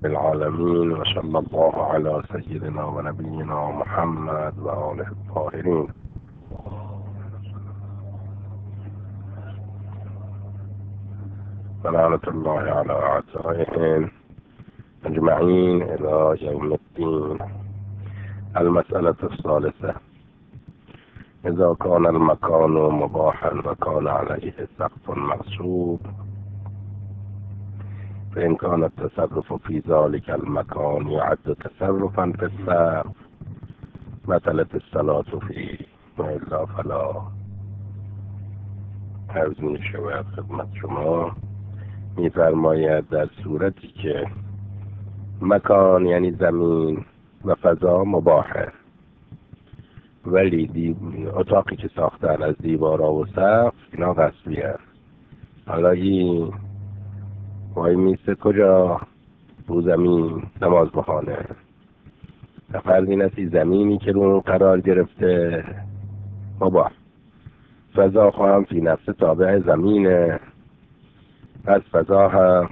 العالمين وصلى الله على سيدنا ونبينا محمد وآله الطاهرين. ولعنة الله على أعدائهم أجمعين إلى يوم الدين. المسألة الثالثة: إذا كان المكان مباحا وكان عليه سقف مغصوب، فإن كان التصرف في ذلك المكان يعد تصرفا في السقف بطلت الصلاة فيه وإلا فلا. عرض می شود خدمت شما، می‌فرماید در صورتی که مکان یعنی زمین و فضا مباحه، ولی اتاقی که ساختن از دیوارا و سقف اینا غصبی هست. حالا این وای میسته کجا؟ رو زمین نماز بخانه. فرض این است زمینی که رو قرار گرفته مباح، فضا خواهم فی نفس تابع زمینه، پس فضا هم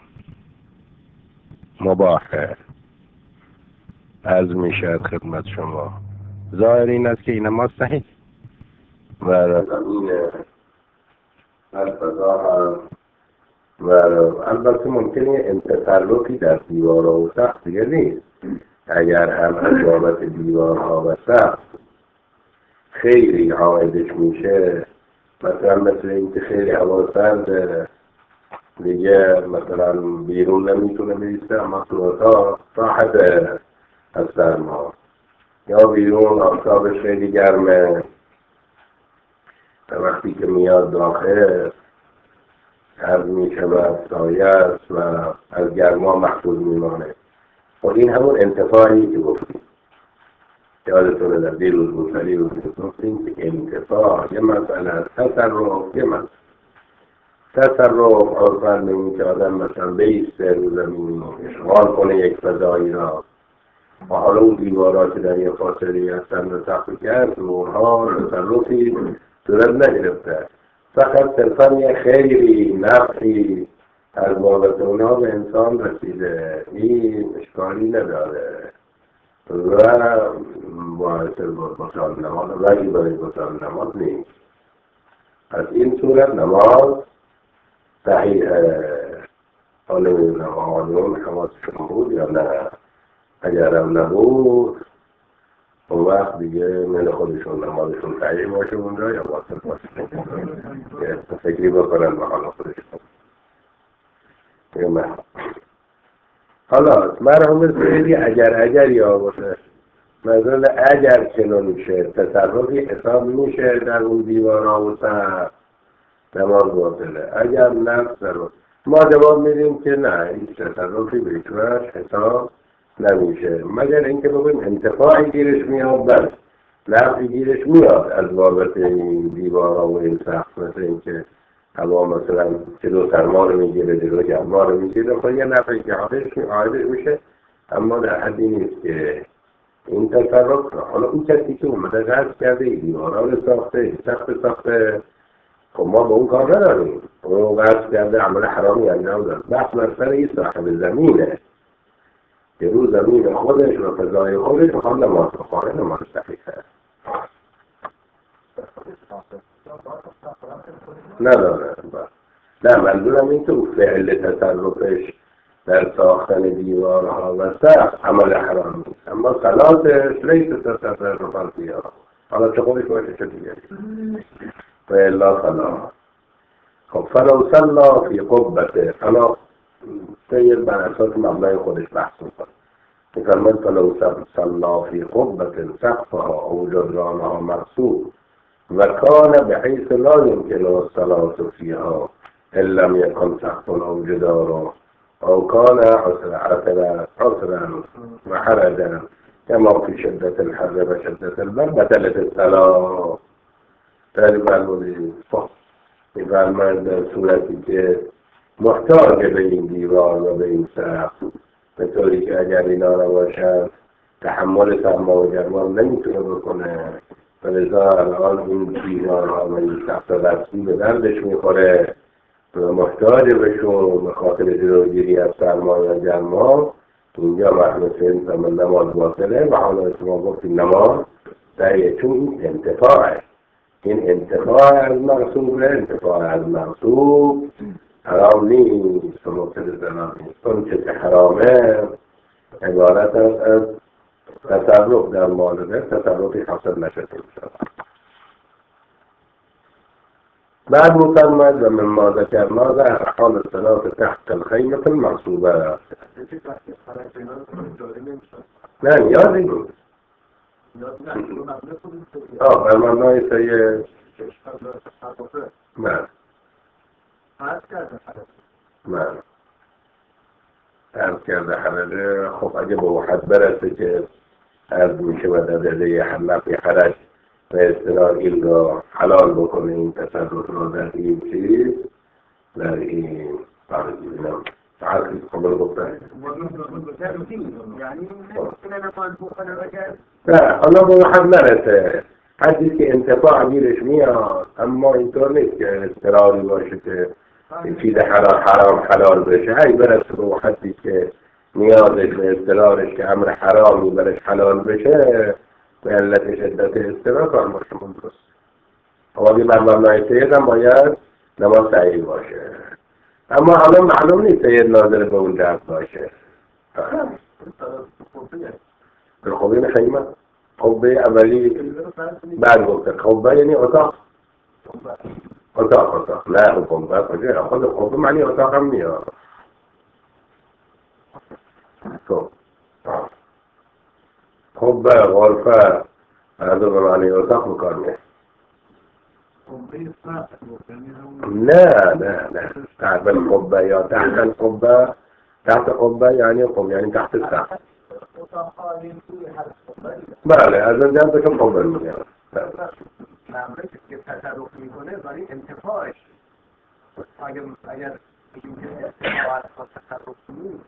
مباحه. عرض میشد خدمت شما ظاهر این است که این نماز صحیح و زمینه، پس فضا هم و البته ممکنه تصرفی در دیوارها و سقف دیگه نیست. اگر هم از بابت دیوارها و سقف خیلی عایدش میشه، مثل اینکه خیلی هوا سرد دیگه مثلا بیرون نمیتونه بیسته، اما تو اتاق راحت از سرما، یا بیرون آفتابش خیلی گرمه، وقتی که میاد داخل عرض می شود سایه است و از گرما محفوظ میمانه. و این همون انتفاعی که گفتیم، یادتونه در دیروز مطلی رو گفتیم که انتفاع یه مسئله از تصرف، یه مسئله تصرف عرفاً میگیم که آدم مثلا بیسته رو زمین اشغال کنه یک فضایی را، و حالا اون دیوارات در یه فاصلی هستن و سقف کرد و اونها تصرفی صورت نگرفته، فقط صرفاً یه خیلی نفعی از بابت اونها به انسان رسیده، این اشکالی نداره و باعث بطال نماز ولی برای بطال نماز نیست. از این صورت نماز صحیحه. حالا نمازون حواسشون بود یا نه؟ اگر هم نبود اون وقت دیگه من خودشون نمازشون صحیح باشه اونجا یا باطل باشه، فکری بکنن به حال خودشون. حالا مرحوم سیدی اگر یا باشه مثلا اگر چنون میشه تصرفی حساب میشه در اون دیوارا و سقف، نماز باطله. اگر نفس تصرف، ما جواب میدیم که نه، هیچ تصرفی به هیچ وجه حساب نمیشه، مگر اینکه بگویم انتفاعی گیرش میاد، بس نفعی گیرش میاد از بابت این دیوارا و این سقف، مثل اینکه هوا مثلا جلو سرما رو میگیره جلو گرما رو میگیره، خب یه نفعی که عایدش میشه، اما در حدی نیست که این تصرف. حالا اون کسی که اومده غصب کرده دیوارا رو ساخته، سقف ساخته، خب ما به اون کار نداریم، اون غصب کرده عمل حرامی انجام داد. بحث مسئله این صاحب زمینه که رو زمین خودش و فضای خودش بخواد نماز بخوانه، نماز صحیحه نداره. نه منظورم این که او فعل تصرفش در ساختن دیوارها و سقف عمل حرام نیست، اما صلاتش لیس تصرفا فیها، حالا چه خودش باشه چه دیگه و الا فلا. خب فلو صلا فی قبته، فلا سید بر اساس مبنای خودش بحث میکنه، میفرماید فلو صلا فی قبته سقفها او جدرانها مقصود و کان بحیث لا یمکن الصلاة فیها ان لم یکن سقف او جدار او کان عسرا و حرجا کما فی شدت الحر و شدت البرد بطلت الصلاة. میفرماید در صورتی که محتاج به این دیوار و به این سقف، به طوری که اگر اینا نباشد تحمل سرما و گرما نمیتونه بکنه، و لذا الان این دیوارها و این سقف رسمی به دردش میخوره و محتاج بهشون به خاطر جلوگیری از سرما و گرما، اینجا محمد سید من نماز باطله و حالا شما گفتی نماز صحیحه، چون این انتفاعه، این انتفاع از مقصوبه، انتفاع از مقصوب حرام نیست و مبتل زمان نیست. اون چه حرامه عبارت از تصرف در مال تصرفی حاصل نشده میشود. بعد مفرماد و مما ذکرنا ظهر حال الصلاة تحت الخيمة المغصوبة. نه نیازی نیست. بر مبنای سیه من عرض کرده حرجه. خب اگه به وحد برسه که عرض میشه و دلیل حلقی حرج و اصطلاح این را حلال بکنه، این تصرف را در این چیز، در این فرضیدنم تعرفی قبل گفتن نه حالا به وحد نرسه، حدی که انتفاع گیرش میاد، اما اینطور نیست که اضطراری باشه که این چیز حرام حلال بشه. هی برسه به حدی که نیازش به اضطرارش که امر حرامی برش حلال بشه به علت شدت اضطرار کار باشه درست. اما بر مبنای سید هم باید نماز صحیح باشه، اما حالا معلوم نیست سید ناظر به اون جهت باشه. بالخوبه خیمه خوبه اولی بعد گفته خوبه یعنی اتاق نه خوبه کجا خود خوبه معنی اتاق هم میاد. خوبه غرفه هر دو به معنی اتاق بکار میاد. نه تحت القبه یا تحت القبه. تحت قبه یعنی قبه یعنی تحت السقف. بله از اینجا بکن قبه میاد. معمولی که تصرف میکنه برای انتفاعش اگر انتفاع از تصرف نیست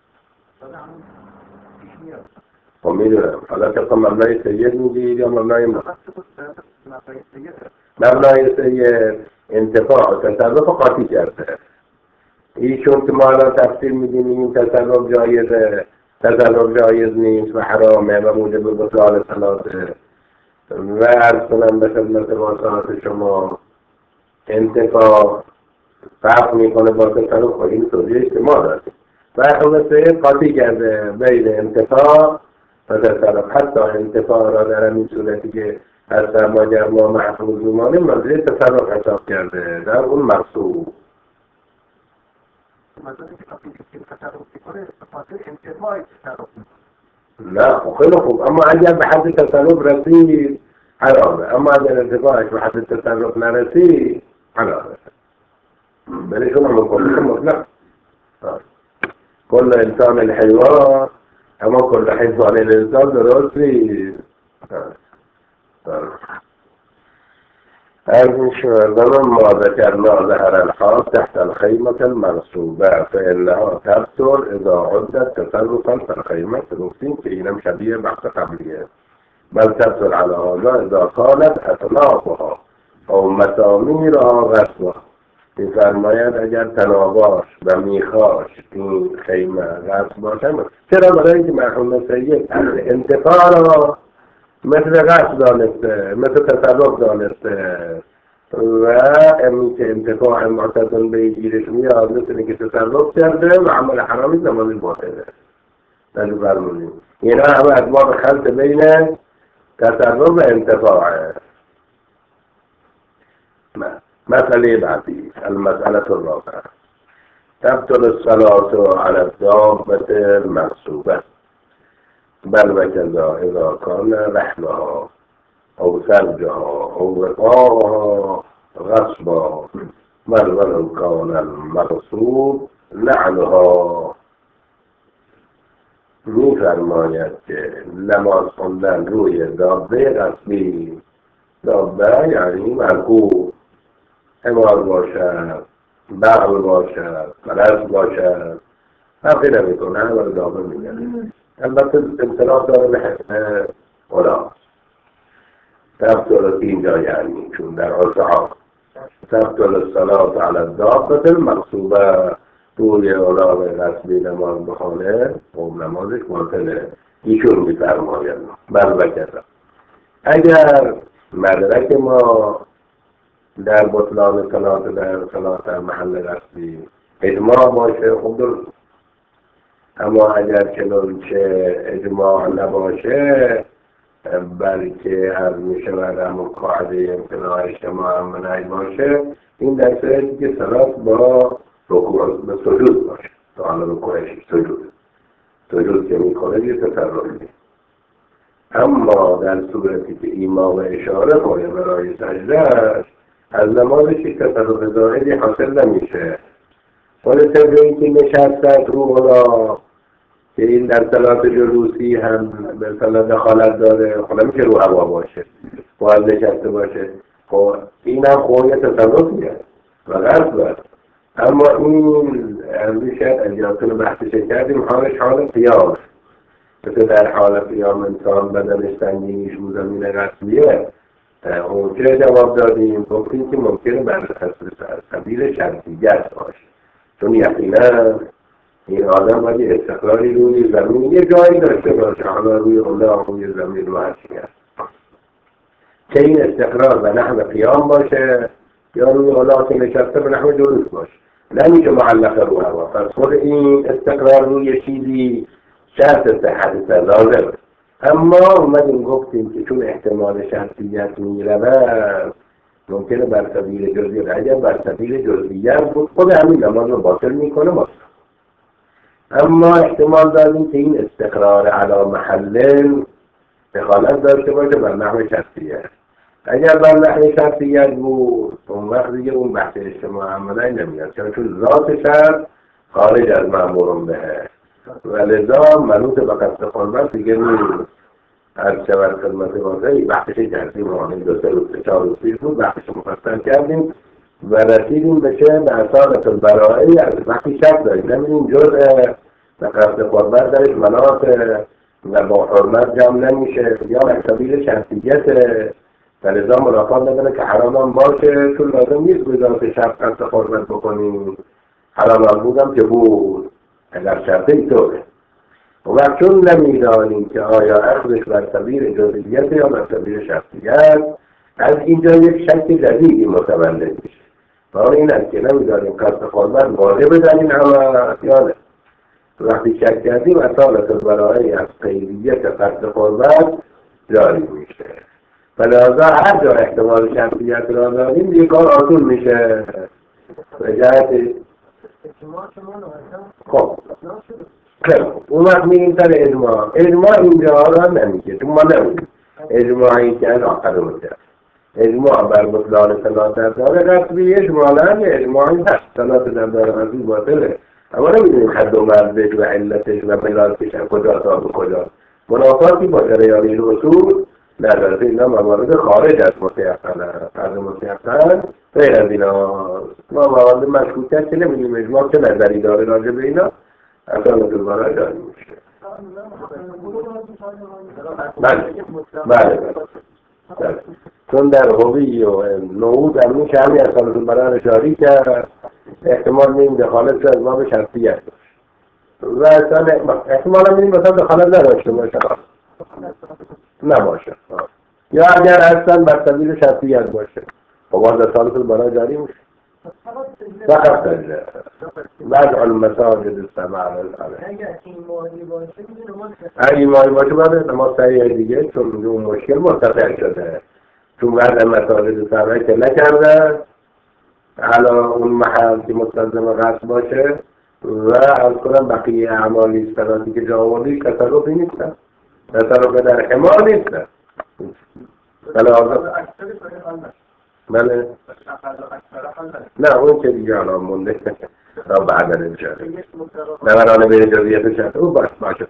خب میدونم. حالا که مبنای سید میگید یا مبنای مبنای سید انتفاع و تصرف قاطی کرده. ایشون که ما الان تفسیر میدیم این تصرف جایزه، تصرف جایز نیست و حرامه و موجب بطلان صلاته و عرض کنم به خدمت واقعات شما انتفاع فرق میکنه با تصرف. خب این توضیح اجتماع داریم و اون سید قاطی کرده بین انتفاع و تصرف. حتی انتفاع را در این صورتی که از سرماجر ما محفوظ میمانه منزل تصرف حساب کرده در اون مقصود. نه خیلی خوب، اما اگر به حد تصرف رسید حرامه، اما اگر انتفاعش به حد تصرف نرسید حرامه. بله شما مکلش مطلق كل انسان الحيوان اما كل حيوان الانسان درست نیست. هذه شغلنا ما ذكرنا ظهر الحال تحت الخيمة المرصوبة فإنها تبطل إذا عدت تصرفا في الخيمة نقطين كينام شبيه بحث قبلية، بل تبطل على هذا إذا كانت أطلافها أو مساميرها غصبة. می‌فرماید اگر تناباش و میخاش این خیمه غصب باشه. چرا؟ برای اینکه مرحوم سید انتفاع را مثل غصب دانسته، مثل تصرف دانسته و امی که انتفاع معتدل به گیرش میاد مثل اینکه تصرف کرده و عمل حرامی نمازی باطله. در فرمونیم اینا همه اسباب خلط بین تصرف و انتفاعه. مسئله بعدی المسألة الرابعة تبطل الصلاة على الدابة المغصوبة بل وكذا إذا كان رحلها أو ثلجها أو وقاها غصبا بل ولو كان المغصوب لعنها. می‌فرماید که نماز خواندن روی دابه غصبی، دابه یعنی مرکوب، حمار باشد، بغل باشد، فرس باشد، فرقی نمی‌کنه، همه دابه میگن. البته امتلاف داره به حسن اولا تبطل اینجا یعنی چون در عرف عام تبطل الصلاة على الدابة المغصوبة توی اولاغ غصبی نماز بخانه خب نمازش باطله. ایشون میفرماید بلبکتا اگر مدرک ما در بطلان صلات در محل غصبی اجماع باشه خب درست، اما اگر چنانچه اجماع نباشه بلکه از میشود همون قاعده امتناع اجتماع منعی باشه، این در صورتی که صلات با رکوع به سجود باشه. سوال رکوعش سجود که میکنه یه تصرفی. اما در صورتی که ایمام اشاره کنه برای سجده از نمازش یک تصرف ظاهری حاصل نمیشه. ولی طبق اینکه نشستن رو اولا که این در صلات جلوسی هم به صلاح دخالت داره، خب نمیشه رو هوا باشه، باید نشسته باشه. خب این هم خود یه تصرف میاد و غرب است. اما این ارزی شد اجازتون بحثش کردیم حالش حال قیام، مثل در حال قیام انسان بدنش تنگینیش رو زمین غصبیه. اون چه جواب دادیم؟ گفتیم که ممکنه بر سبیل شرطیت باشه، چون یقینا این آدم باید استقلالی روی زمین یه جایی داشته باشه، حالا روی اولاغ روی زمین رو هرچی هست که این استقرار به نحو قیام باشه یا روی اولاغ که نشسته به نحو جلوس باشه، نمیشه معلقه رو هوا. پس خود این استقرار روی چیزی شرط صحت لازم. اما اومدیم گفتیم که چون احتمال شرطیت میرود ممکنه بر سبیل جزئیات، اگر بر سبیل جزئیات بود خود همین نماز رو باطل میکنه مصر. اما احتمال داریم که این استقرار علی محل دخالت داشته باشه بر نحو شرطیت. اگر بر نحو شرطیت بود اون وقت دیگه اون بحث اجتماع عملی نمیاد، چون ذات شرط خارج از مأمور به و لذا منوط به قصد قربت دیگه نیست. هر شود خدمت واضحی بحثش کردیم، مانند 2 روز 4 روز پیش بود بحثش مفصل کردیم و رسیدیم به چه به اصالت البرائی. از وقتی شک داریم نمیدیم جز به قصد قربت درش مناط و با حرمت جمع نمیشه یا مکتبیل شرطیت و لذا ملاقات نداره که حرام هم باشه، چون لازم نیست به ذات شرط قصد قربت بکنیم. حرام هم بودم که بود اگر شرطه اینطوره. و چون نمیدانیم که آیا اخذش بر سبیل جزئیت یا بر سبیل شرطیت، از اینجا یک شک جدیدی متولد میشه. و این است که نمیدانیم قصد قربت واجب در این عمل یا نه. وقتی شک کردیم اصالت البرائی از قیدیت قصد قربت جاری میشه. فلذا هر جا احتمال شرطیت را داریم دیگه کار آسون میشه. به جهت خب اون وقت میریم سر اجماع. اجماع اینجا را نمیگه، چون ما نمیگیم اجماعی که از آخر مجرد اجماع بر بطلان صلات در دار غصبی اجمالا اجماعی هست، صلات در دار غصبی باطله، اما نمیدونیم حد و مرزش و علتش و ملاکش کجا تا به کجا منافاتی با جریان این اصول نداره. اینا موارد خارج از متیقن از متیقن غیر از اینا ما موارد مشکوکیت که نمیدونیم اجماع چه نظری داره راجع به اینا اصلا دوباره جاری میشه. بله چون در هوی و نعود هم میشه همین اصلا دوباره جاری کرد، احتمال میدیم دخالت از ما به شرطیت و اصلا احتمال هم میدیم مثلا دخالت نداشته باشه نباشه یا اگر اصلا بر سبیل شرطیت باشه خب باز اصالت دوباره جاری میشه. فقط سجده وضع المساجد السبع اگر ایمانی باشه باید نماز صحیح دیگه، چون اون مشکل مرتفع شده، چون وضع مساجد السبع که نکرده حالا اون محل که مستلزم قصد باشه و از کنم بقیه اعمالی صلاتی که جا آوردی تصرفی نیستن، تصرف در حمال نیستن. بله نه اون که دیگه الان مونده را بعدا انشاءالله نورانه به اجازیت شد او باشه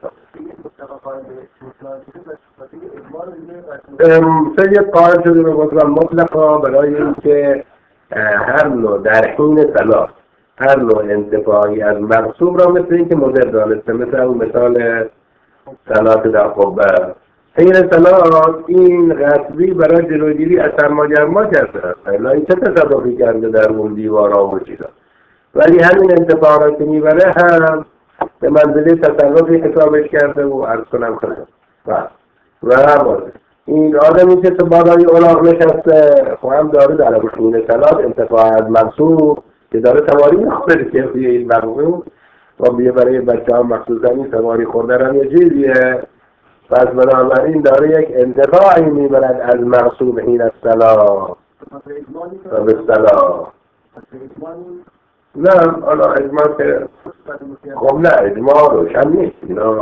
سید قائل شده به بطلان مطلقا برای اینکه هر نوع در حین صلات هر نوع انتفاعی از مقصوب را مثل اینکه مدر دانسته، مثل اون مثال صلات در قبه حین صلات این غصبی برای جلوگیری از سرماگرما کرده است. این چه تصرفی کرده در اون دیوارا و چیزا ولی همین انتفاعات که میبره هم به منزله تصرفی حسابش کرده و عرض کنم کنم و باشه این آدمی که تو بالای اولاغ نشسته خب هم داره در اصول سلات انتفاع از منصوب که داره سواری میخوره که توی این مقصود و بیه برای بچه ها مخصوصا این سواری خوردن هم یه چیزیه. پس بنابراین داره یک انتفاعی میبرد از مقصود حین الصلاة و به صلاة. نه حالا اجماع که خب نه اجماع روشن نیست اینا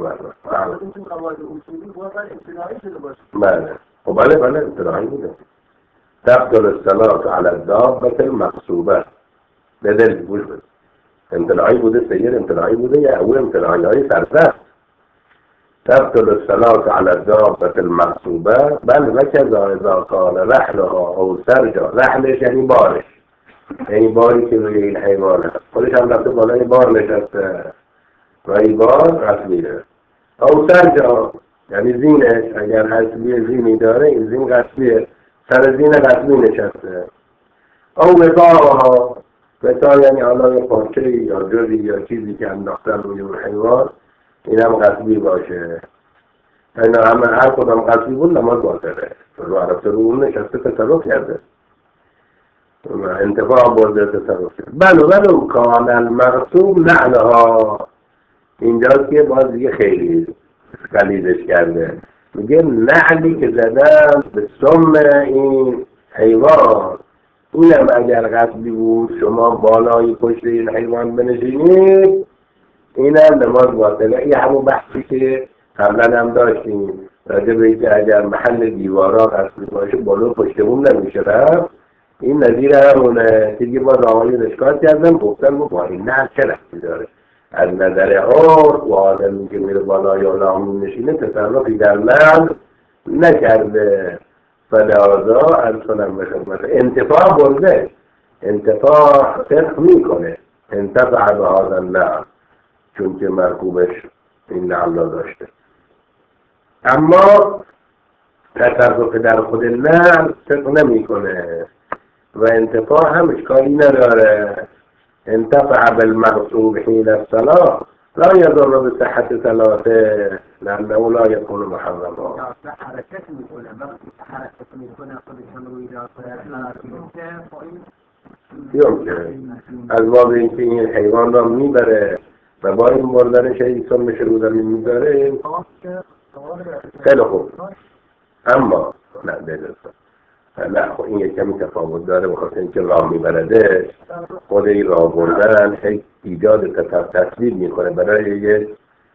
بله اطلاعی بوده تبطل الصلاة على الدابة المغصوبة بدل گوش بده امتناعی بوده سید امتناعی بوده یا اول امتناعی های سرسخت تبطل الصلاة على الدابة المغصوبة بل وكذا اذا كان رحلها او سرجا رحلش یعنی بارش یعنی باری که روی این حیوان هست خودش هم رفته بالای بار نشسته و این بار غصبیه او سرجا یعنی زینش اگر غصبی زینی داره این زین غصبیه سر زین غصبی نشسته او وطاها وطا یعنی حالا یه پارچه یا جزی یا چیزی که انداختن روی اون حیوان این هم غصبی باشه این همه هر کدام غصبی بود نماز باطله رو عربت رو اون نشسته تصرف کرده انتفاع برده تصرف کرده بلو کان المغصوب نعلها اینجاست که باز دیگه خیلی غلیظش کرده میگه نعلی که زدن به سم این حیوان اینم اگر غصبی بود شما بالای پشت این حیوان بنشینید اینم نماز باطله. این همون بحثی که قبلا هم داشتیم راجع به اینکه اگر محل دیوارا غصبی باشه بالا پشتمون نمیشه رفت این نظیر همونه دیگه باز آقایون اشکال کردن گفتن با این نه چه رفتی داره از نظر عرف و آدمی که میره بالای اعلام نشینه تصرفی در نعل نکرده فلازا از کنم به خدمت انتفاع برده انتفاع صدق میکنه انتفاع به هذا النعل چون که مرکوبش این نعل داشته اما تصرف در خود نعل صدق نمیکنه و انتفاع هم اشکالی نداره انتفع بالمغصوب حين الصلاة لا يضر بصحة صلاته لأنه لا يكون محرما حرکت میکنه حرکت میکنه خودشان روی از باب اینکه این حیوان را میبره و با این بردنش این سمش رو زمین میبره خیلی خوب اما نه بذارم نه خب این یک کمی تفاوت داره بخاطر اینکه راه میبرده خود این راه بردن ایجاد تصویر میکنه برای یک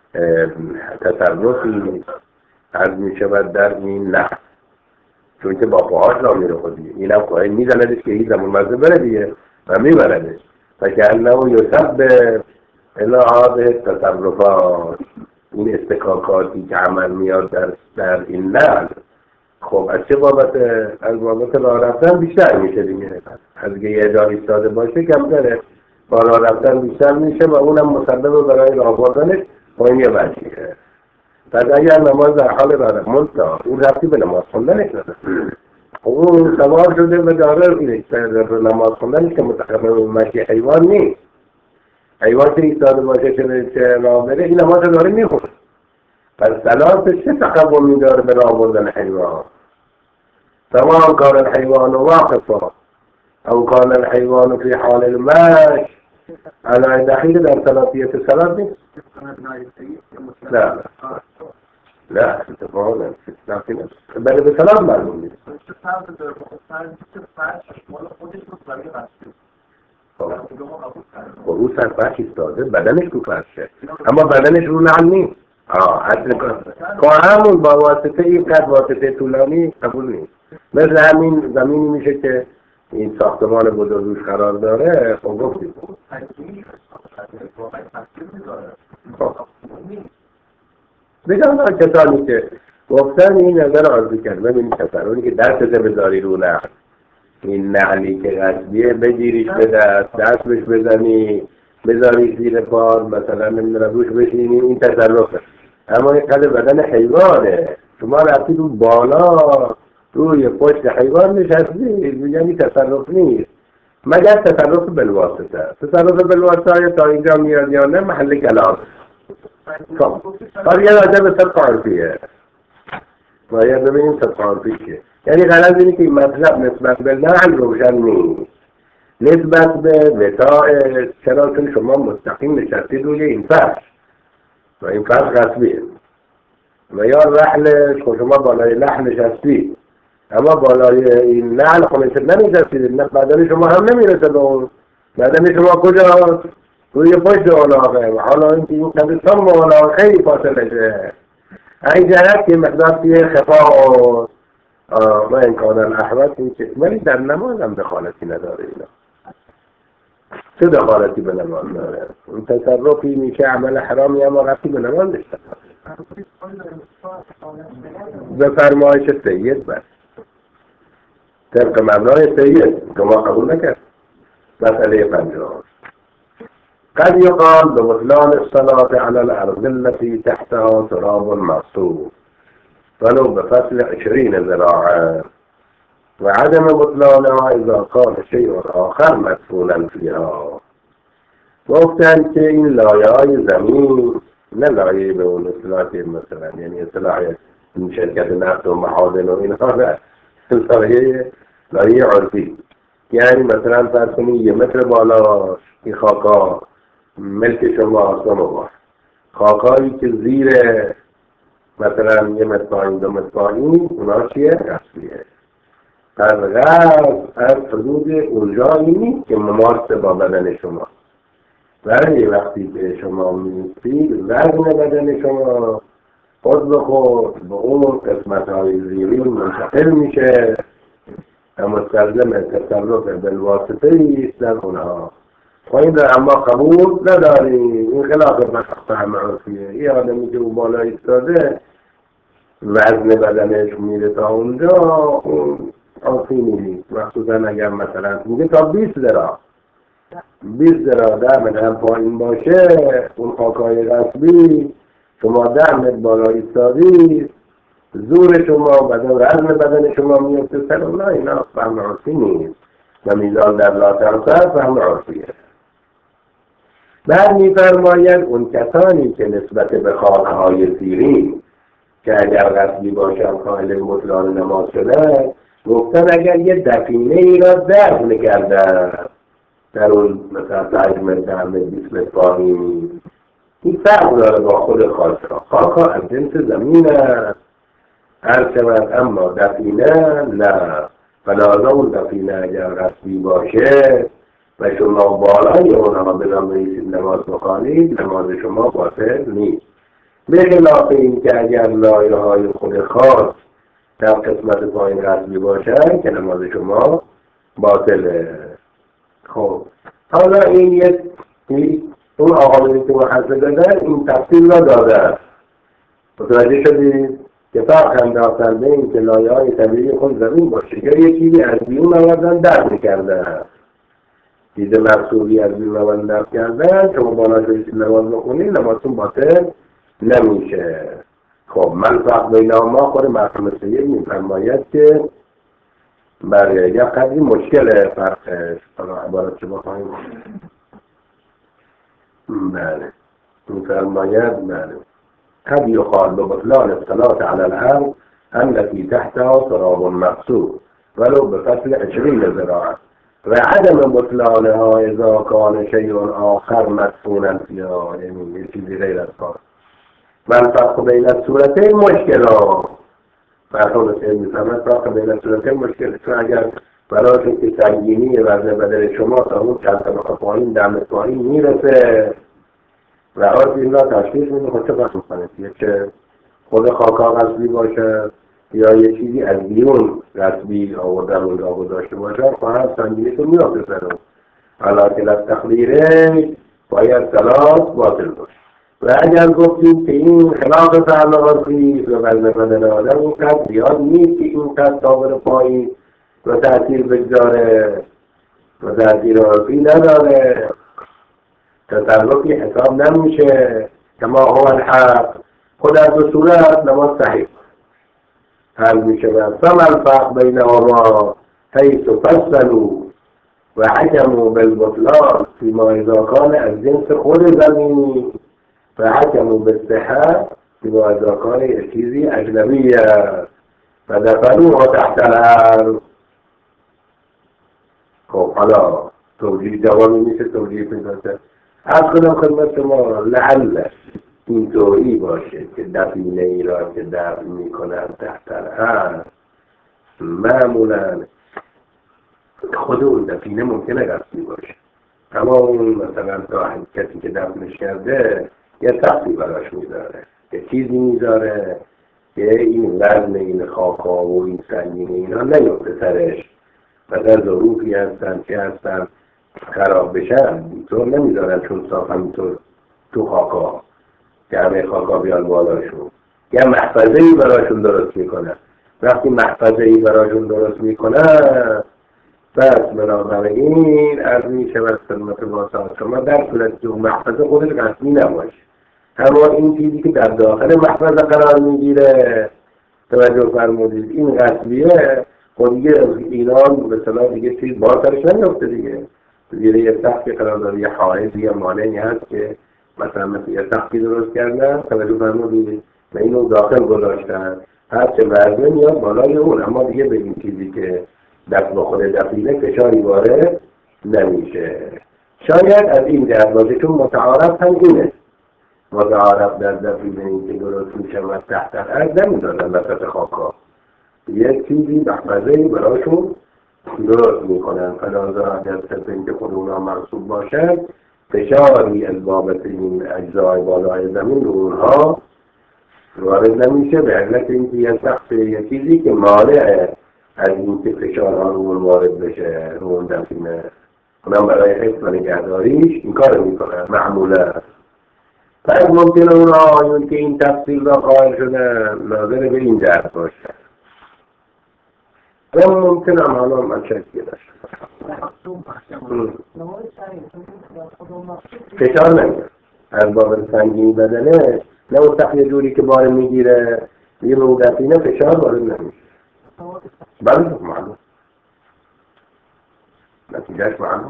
تصرفی از میشود در این نه چون که با پاهاش راه میره خودیه این هم خواهی میزندش که این زمان مزده بره دیگه و میبردش و که انه یوسف به الهاده تصرفات این استکاکاتی که عمل میاد در این نه خب از چه بابت از بابت راه رفتن بیشتر میشه دیگه از اگه یه جا ایستاده باشه کم داره با راه رفتن بیشتر میشه و اونم مسبب برای راه بردنش با این یه وجهیه. پس اگر نماز در حال راه رفتن اون رفتی به نماز خوندنش نداره اون سوار شده و داره نماز خوندنش که متقبل مشی حیوان نیست حیوان که ایستاده باشه چه راه بره این نماز داره میخونه پس صلاتش چه تقومی داره به راه بردن حیوان سواء كان الحيوان واقفا او كان الحيوان في حال المشي على دخيل در ثلاثية الصلاة دي لا اتفاقا لكن بل بصلاة معلوم دي او سر فرش ایستاده بدنش رو فرشه اما بدنش رو نعل نیست اصل همون با واسطه این قد واسطه طولانی قبول نیست مثل همین زمینی میشه که این ساختمان بزرگ روش قرار داره خب گفتیم بگم کسانی که گفتن این نظر آرزو کرد ببینید کسانی که دستت بذاری رو نعل این نعلی که غصبیه بگیریش به دست بهش بزنی بذاری زیر پار مثلا نمیدونم روش بشینی این تصرفه اما این قدر بدن حیوانه شما رفتی رو بالا روی پشت حیوان نشستی یعنی تصرف نیست مگر تصرف بالواسطه. تصرف بالواسطه تا اینجا میاد یا نه محل کلام. خب یه راجع به صدق عرفیه. باید ببینیم صدق عرفی چیه. یعنی غرض اینه که این مطلب نسبت به نعل روشن نیست. نسبت به وسائل، چرا چون شما مستقیم نشستید روی این فرش و این فرش غصبیه و یا رحلش خود شما بالای لحن نشستید اما بالای این نعل خونشه ننشستید، بدن شما هم نمیرسه به اون. بدن شما کجا؟ روی پشت اولاغه و حالا این کبستان با اولاغه خیلی فاصله شه. این جهت که مقدار توی خفا و امکان الاحوال این که ولی در نماز هم دخالتی نداره اینا. چه دخالتی به نماز داره؟ اون تصرفی میشه عمل حرامی اما رفتی به نماز نشته به فرمایش سید بس طبق مبنای سید که ما قبول نکرد. مسئله پنجم قد يقال ببطلان الصلاة على الأرض التي تحتها تراب مغصوب ولو بفصل 20 ذراعا وعدم بطلانها إذا كان شيء آخر مدفونا فيها. گفتن که این لایه‌های زمین نه لایه به اون اصطلاح مثلا یعنی اصطلاح این شرکت نفت و معادن و اینها نه، لایه عرفی. یعنی مثلا فرض کنید 1 متر بالا این خاکا ملک شما شما خاکایی که زیر مثلا 1 متر پایین 2 متر پایین اونا چیه؟ غصبیه. از غصب از حدود اونجایی نیست که ممارسه با بدن شما. ولی وقتی که شما می‌رسید وزن بدن شما خود به خود به اون قسمت‌های زیرین منتقل میشه و مستلزم تصرف بالواسطه ایست در اونها. و این در اما قبول نداریم. این خلاف فهم عرفیه. یه آدمی که اون بالا ایستاده وزن بدنش میره تا اونجا اون عرفی نیست. مخصوصا اگر مثلا میگه تا 20 ذراع 20 ذراع 10 متر هم پایین باشه اون خاکای غصبی شما 10 متر بالا ایستادید زور شما وزن بدن شما میفته سر اونا. اینا فهم عرفی نیست و میزان در لا تنسر فهم عرفیه. بعد میفرماید اون کسانی که نسبت به خانه‌های زیرین که اگر غصبی باشن قائل بطلان نماز شده گفتن اگر یه دفینه ای را دفن کردن در اون مثلا 5 متر 20 متر پایین این فرق داره با خود خاک. خاک از جنس زمین است هر شود اما دفینه نه. فلازم اون دفینه اگر غصبی باشه و شما بالای اونها بدان بایستید نماز بخوانید نماز شما باطل نیست. به خلاف این که اگر لایه های خود خاص در قسمت پایین غصبی باشن که نماز شما باطله. خب حالا این یک اون آقایونی که محصه دادن این تفصیل را داده متوجه شدید که فرق انداختن به این که لایه های طبیعی خود زمین باشه یا یه چیزی از بیرون آوردن درد میکردن چیز مقصودی از بیرون آوردن درد کردن شما بالا شدید نماز بخونید نمازتون باطل نمیشه. خب من فرق بین ما خود مرحوم سید میفرماید که برای یک قدری مشکل فرقش عبارت چه بخواهیم بله میفرماید بله قد يقال ببطلان الصلاة على الأرض التي تحتها تراب مقصود ولو بفصل 20 ذراعا وعدم بطلانها إذا كان شيء آخر مدفونا فيها يعني چیزی غیر از کار. من فرق بین الصورتين مشکلات فرق بین الصورتين مشکل چون اگر برای که سنگینی وزن بدن شما تا اون چند طبقه پایین دم پایین میرسه و عرف این را تشخیص میده خود چه فرق میکنه که خود خاکا غصبی باشه یا یه چیزی از بیرون غصبی آوردن اونجا گذاشته باشه خواهد سنگینیشو میافته سر اون حالا که تقدیره باید صلاة باطل باشه. و اگر گفتیم که این خلاف فهم عرفی و وزن بدن آدم اینقدر زیاد نیست که اینقدر تابر پایین و تأثیر بگذاره و تأثیر عرفی نداره تصرفی حساب نمیشه کما هو الحق خود از دو صورت نماز صحیح حل میشه و فما الفرق بینهما حیث فصلوا و حکموا بالبطلان فیما اذا کان از جنس خود زمینی و حکموا بالصحة فیما اذا کان یک چیزی اجنبی است و دفنوها تحت الارض. خب حالا توجیه جوابی میشه توجیه پیدا کرد. از کنم خدمت شما لعل اینطوری باشه که دفینه ای را که دفن میکنن تحت الارض معمولا خود اون دفینه ممکنه رسمی باشه، اما اون مثلا تا کسی که دفنش کرده یه سختی براش میذاره، یه چیزی میذاره که این وزن این خاکا و این سنگین اینا نیفته سرش و در ظروفی هستن که هستن خراب بشن اینطور نمیذارن چون صاف همینطور تو خاکا که همه خاکا بیان بالاشون، یه محفظه‌ای براشون درست میکنن. وقتی محفظه‌ای براشون درست میکنن بس بنابراین عرض میشه و خدمت واسطه شما در صورت که محفظه خودش رسمی نباشه، اما این چیزی که در داخل محفظه قرار میگیره توجه فرمودید این رسمیه خود دیگه ایران به صلاح دیگه چیز بار سرش نمیفته دیگه، دیگه یه سختی قرار داره، یه حائضی یا مانعی هست که مثلا مثل یه سختی درست کردن توجه فرمودید و اینو داخل گذاشتن هرچه وزنه میاد بالای اون، اما دیگه به این چیزی که دست با خود دفینه فشاری وارد نمیشه. شاید از این جهت باشه چون متعارف هم اینه، متعارف در دفینه این که درست میشه و تحت الارض نمیدادن وسط خاکا، یک چیزی محفظه‌ای براشون درست میکنن فلازا اگر طبق اینکه خود اونا مرسوب باشن فشاری از بابت این اجزای بالای زمین رو اونها وارد نمیشه، به علت اینکه یه سخت یه چیزی که مانع از این که فشارها رو وارد بشه رو اون دفینه، اونم برای حفظ و نگهداریش این کار میکنن معمولا. پس ممکنه اون آیون که این تفصیل را قائل شدن ناظر به این جهت باشه و ممکنه هم حالا مشکلی داشته فشار نمیاد از باب سنگین بدنه نه اون سخت یه جوری که بار میگیره یه به اون دفینه فشار وارد نمیشه. بله معلوم نتیجهش معلوم.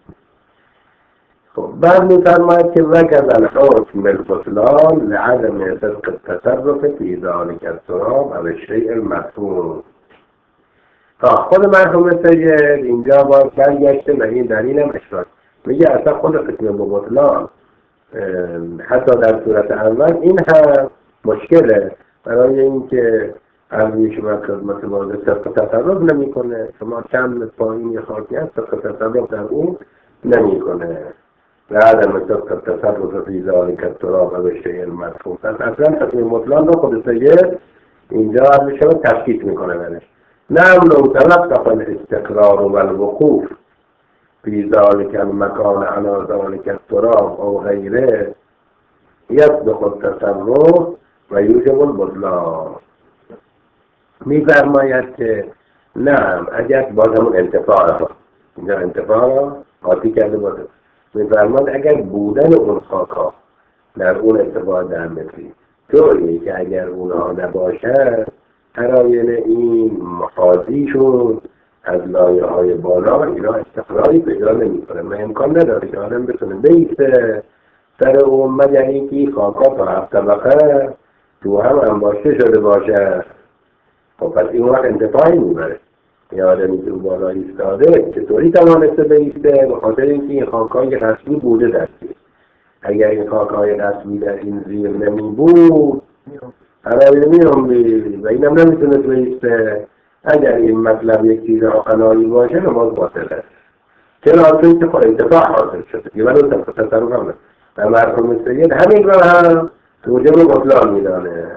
خب بعد میفرماید که وجب الحکم بالبطلان لعدم صدق التصرف فی ذلک التراب او الشیء المدفون. خود مرحوم سید اینجا باز برگشته و این دلیلم اشتراک میگه اصلا خود قسم بطلان حتی در صورت اول این هم مشکله برای اینکه از میشه و خدمت واضح صدق تصرف نمی کنه، شما چند پایین خاکی هست صدق تصرف در اون نمی کنه و عدم صدق تصرف فی ذلک التراب و الشیء المدفون. پس اصلا قسم بطلان رو خود سید اینجا میشه و تفکیک میکنه برش. نعم لو تلقف الاستقرار والوقوف في ذلك المكان على ذلك التراب او غيره يصدق التصرف و یوجب البطلان. میفرماید که نعم اگر باز همون انتفاع اینجا انتفاع قاطی کرده باشه، میفرماید اگر بودن اون خاکا در اون انتفاع در مثلی طوریه که اگر اونها نباشن تراین این مخاضی شد از لایه های بالا اینا استقراری پیدا نمی کنه و امکان نداره که آدم بتونه بیسته سر اون مگر اینکه خاکا تا 7 طبقه تو هم انباشته شده باشه. خب پس این وقت انتفاعی میبره یه آدمی که بالا ایستاده چطوری توانسته بیسته؟ به خاطر اینکه این خاکای رسمی بوده دستی. اگر این خاکای رسمی در این زیر نمی بود همه میرم و اینم نمیتونه بیسته. اگر این مطلب یک چیز آخنایی باشه نماز باطله. چرا؟ چون که خود اتفاق حاصل شده یه ولی تصرف هم و مرحوم سید همین را هم توجه به بطلان میدانه.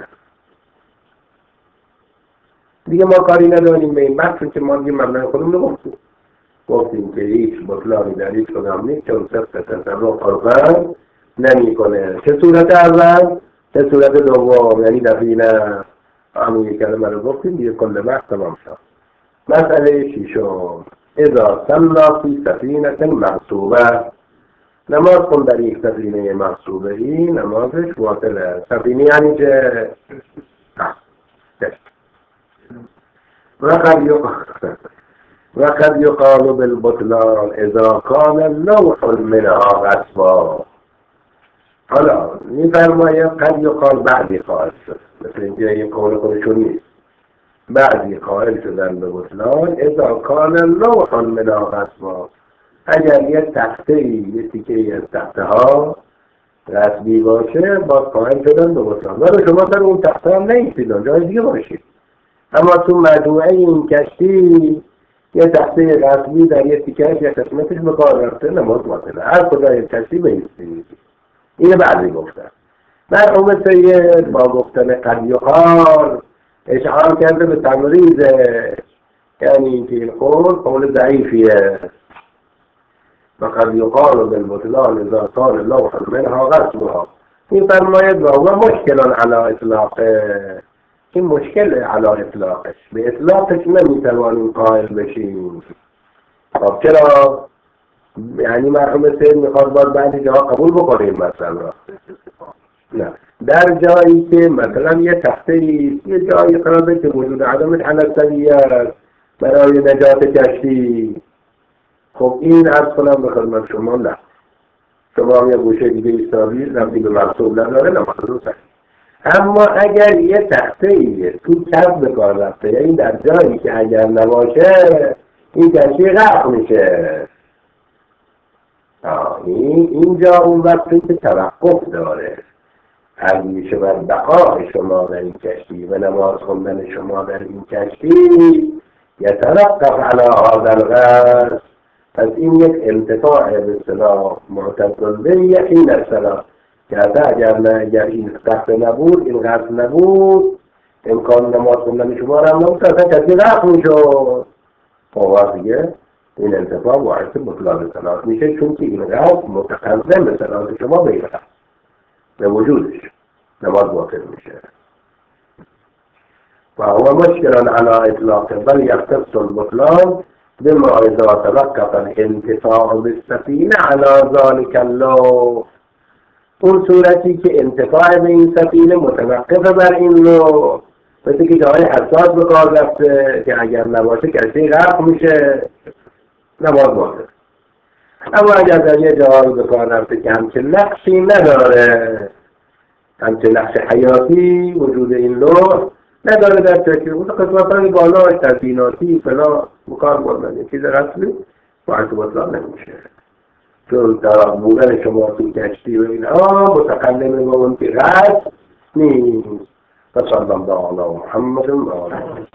دیگه ما کاری نداریم به این بحث که ما دیگه مبنای خودمون رو گفتیم که هیچ بطلانی در هیچ کدام نیست چون صدق تصرف فرقا نمی کنه. چه صورت اول؟ چه صورت دوم؟ یعنی دفینه همون یک کلمه رو گفتیم دیگه کل بحث تمام شد. مسئله ششم اذا صلی فی سفینة مغصوبه، نماز کن در یک سفینه مغصوبه ای نمازش باطله. سفینه یعنی که رقم وقد يقال بالبطلان اذا كان اللوح منها غصبا. حالا میفرماید قد یقال بعضی قائل شد، مثل اینکه این قول خودشون نیست، بعضی قائل شدن به بطلان اذا کان اللوح منها غصبا، اگر یه تخته یه تیکه از تخته ها رسمی باشه باز قائل شدن به بطلان. ولی شما سر اون تخته هم نیستید، جای دیگه باشید، اما تو مجموعه این کشتی یه تخته رسمی در یه تیکهش یه قسمتش به کار رفته، نماز باطله. هر کجای کشتی بایستید. اینه بعضی گفتن. مرحوم سید با گفتن قد یقال اشعار کرده به تمریزه، یعنی اینکه این قول ضعیفیه. وقد یقال بالبطلان اذا كان اللوح منها غصبها. این فرماید و هو مشکل علی اطلاقه، این مشکل علی اطلاقش، به اطلاقش نمیتوانیم قائل بشیم. خب چرا؟ یعنی مرحوم سید میخواد باید بعضی جاها قبول بکنیم مثلا را. نه، در جایی که مثلا یه تخته یه جایی قراره که وجود عدم حنسویت برای نجات کشتی، خب این عرض کنم به خدمت شما نه، شما هم یه گوشه دیگه ایستادید رفتی به مقصود نداره نماز رو سخت. اما اگر یه تخته تو کف به کار رفته، یعنی در جایی که اگر نباشه این کشتی غرق میشه، اینجا اون وقتی که توقف داره، هر میشه بر بقای شما در این کشتی و نماز خوندن شما در این کشتی یتوقف علی هذا الغرض. پس این یک انتفاع به اصطلاح معتدل به یقین الصلاة که اگر این تخته نبود، این غرض نبود، امکان نماز خوندن شما را هم نبود، اصلا کسی غرق میشد. خب دیگه این انتفاع باعث بطلان صلاة میشه، چون که این غرض متقدم به صلاة شما بیرد به وجودش، نماز باطل میشه. و هو مشکل علی اطلاق بل یختص البطلان بما اذا توقف الانتفاع بالسفینه علی ذلك اللوح. اون صورتی که انتفاع به این سفینه متوقف بر این لوح، مثل که جای حساس به کار رفته که اگر نباشه کسی غرق میشه، نماز باطل. اما اگر در یه جایی به کار رفته که همچه نقشی نداره، همچه نقش حیاتی وجود این لوح نداره در ترکیب، اون قسمت‌های بالاش تزییناتی فلا مکان بردن یه چیز رسمی باعث بطلان نمیشه، چون در بودن شما تو کشتی و اینها متقلمه با اون که رسم نیست. و صلی الله علی محمد و آله